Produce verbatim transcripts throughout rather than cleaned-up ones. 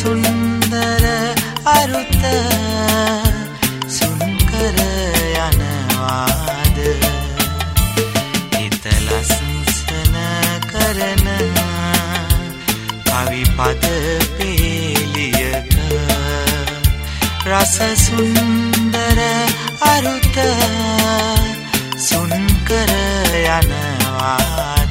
සුන්දර අරුත සුන්කර යනවාද හිත ලස්සන කරන කවි පද පේලියක රස සුන්දර අරුත සුන්කර යනවාද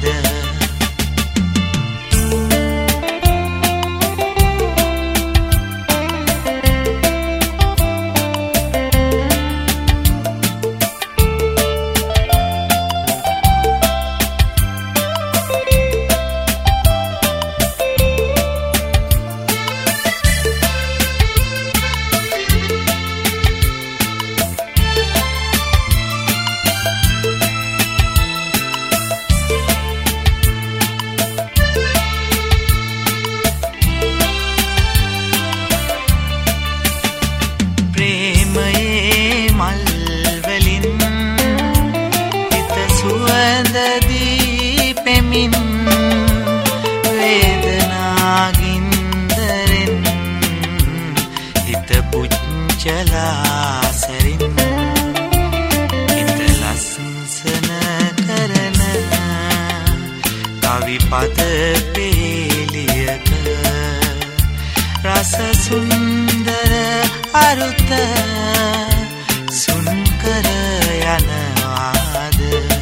පෙමින් වේදනාගින්දරෙන් හිත පුච්චලා සැරින් හිත ලස්සන කරන කවි පද පේලියක රස සුන්දර අරුත සුන්කර යනවාද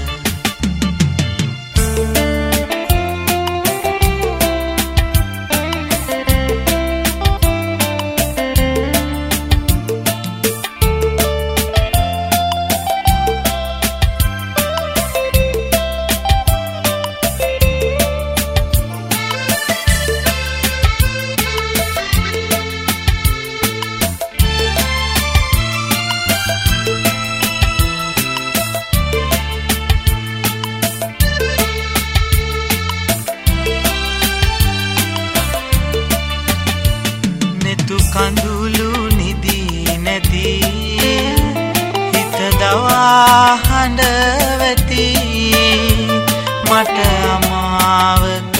කඳුළු නිදී නැති හිත දවා හඬවති මට අමාවක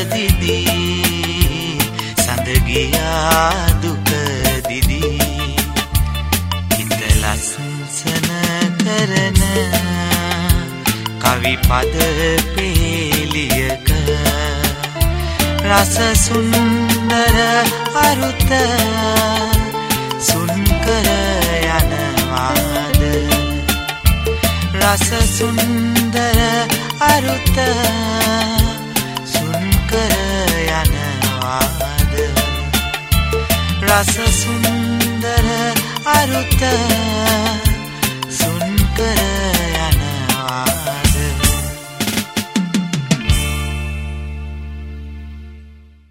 දිදී සඳ ගියා දුක දිදී හිත ලස්සන කරන කවි පද පේලියක රස සුන්දර අරුත සුන්කර යනවාද රස සුන්දර අරුත සුන්කර යනවාද රස සුන්දර අරුත